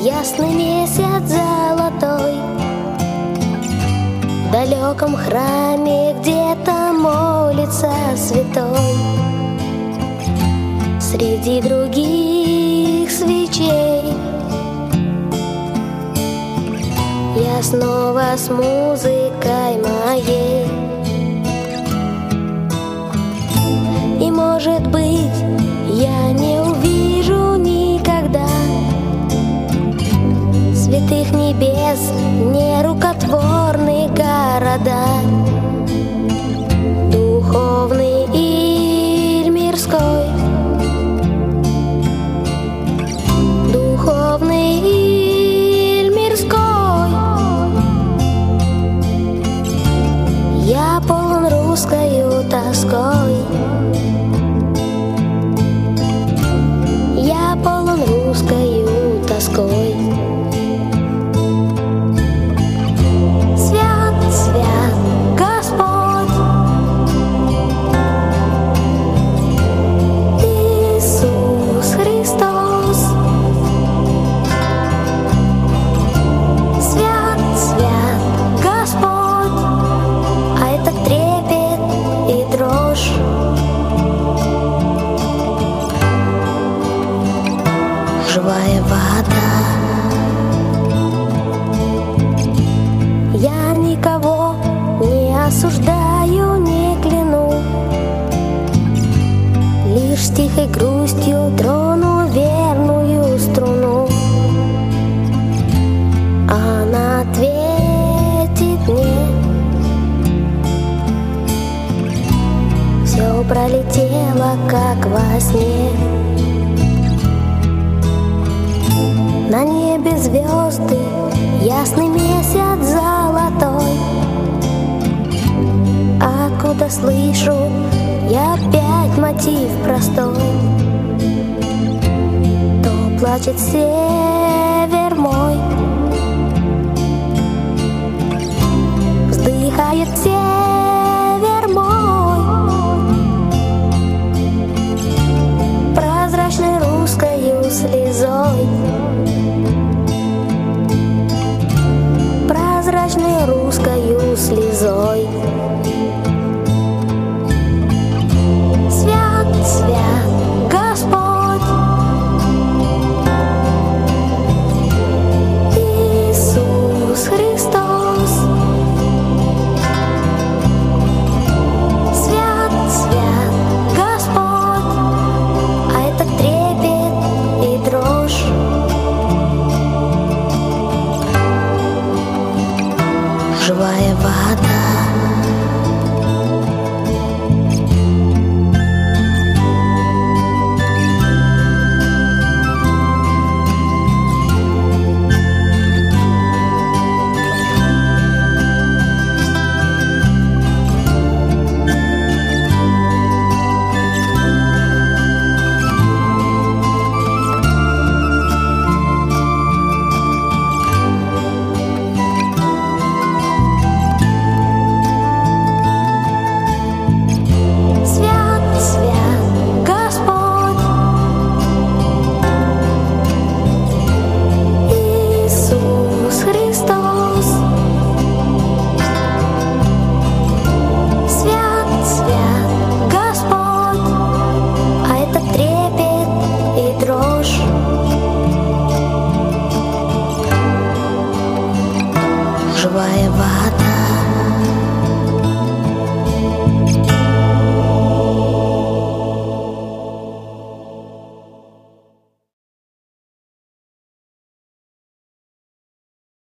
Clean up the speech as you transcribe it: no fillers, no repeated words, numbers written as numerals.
ясный месяц золотой. В далеком храме где-то молится святой. Среди других свечей я снова с музыкой моей. И, может быть, я не увижу никогда святых небес, нерукотворные города, духовный или мирской, духовный или мирской. Я полон русскою тоской. Я полон русскою тоской. Свят, свят Господь, Иисус Христос. Свят, свят Господь, а это трепет и дрожь. Живая вода. Я никого не осуждаю, не кляну, лишь с тихой грустью трону верную струну. Она ответит мне: все пролетело, как во сне. На небе звезды, ясный месяц золотой. Откуда слышу я опять мотив простой? То плачет север мой, вздыхает север мой, прозрачной русскою слезой.